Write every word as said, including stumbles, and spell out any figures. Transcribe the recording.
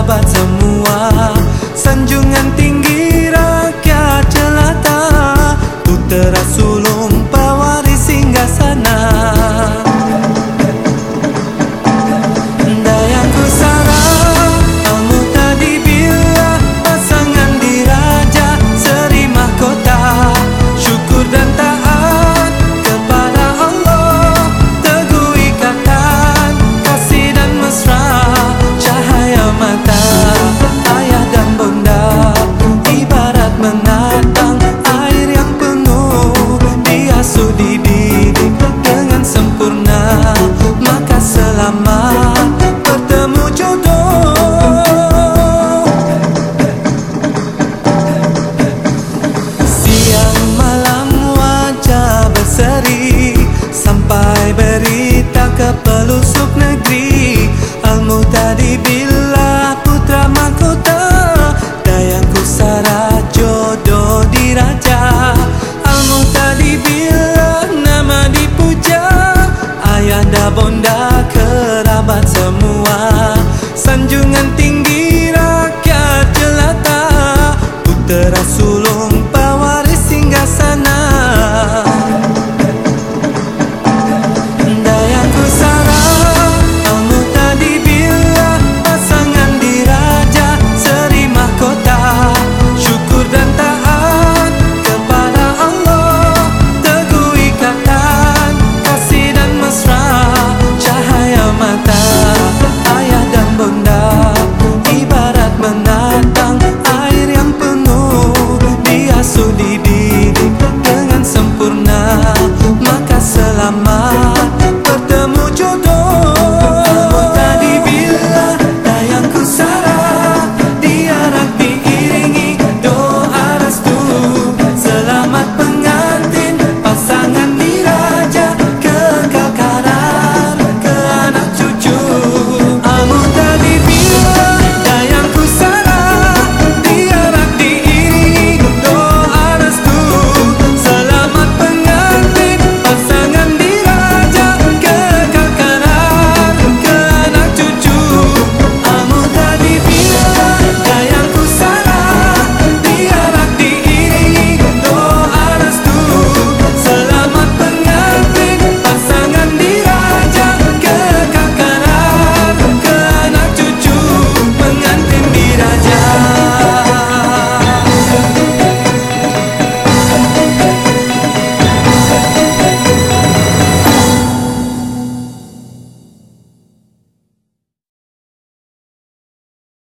kerabat semua, sanjungan tinggi rakyat jelata, putera sulung pewaris singgasana. Dayang Kusara Al-Mu'tadibillah, pasangan diraja seri mahkota, syukur dan taat kepada Allah, teguh ikatan kasih dan mesra, cahaya mata ayah dan bunda, ibarat menatang air yang penuh, diasuh dididik dengan sempurna, maka selamat bertemu jodoh. Siang malam wajah berseri, sampai berita ke pelosok negeri, Al-Mu'tadibillah putra mahkota, Dayang Kusara jodoh diraja. Al-Mu'tadibillah nama dipuja, ayah dan bonda kerabat semua, sanjungan tinggi